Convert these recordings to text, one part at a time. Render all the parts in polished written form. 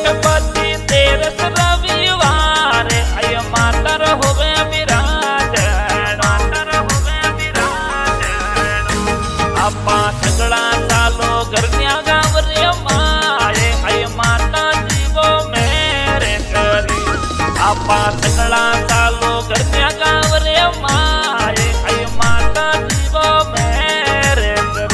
पति तेरस रविवार अय मातर होवे विराजन मातर होवे विराजन आपा सगळा चालो घरन्या गावरे माये अय माता जीवो मेरे करी आपा सगळा चालो घरन्या गावरे माये अय माता जीवो मेरे करी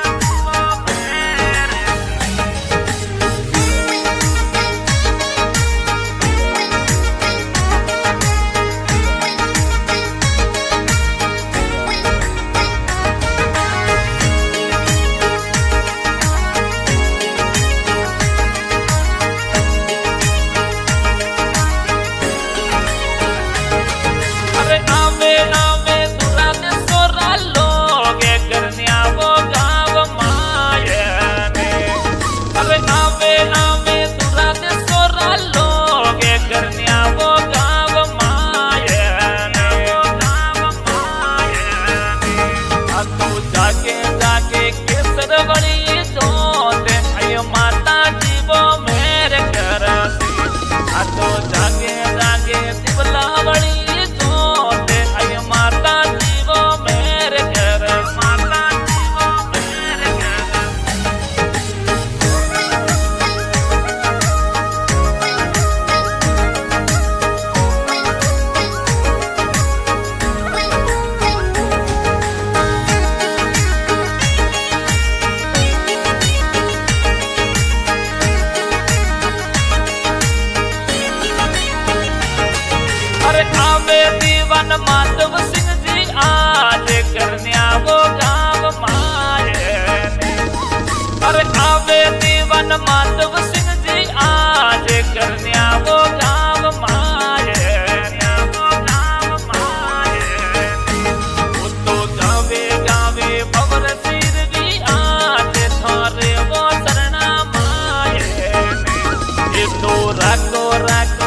दीवान माधव सिंह जी आज करन्या वो गाँव माये अरे आवे दीवान माधव सिंह जी आज करन्या वो गाँव माये वो गाँव माये वो तो गावे गावे भवर सिर भी आज थारे वो शरणा माये ये तो राको राको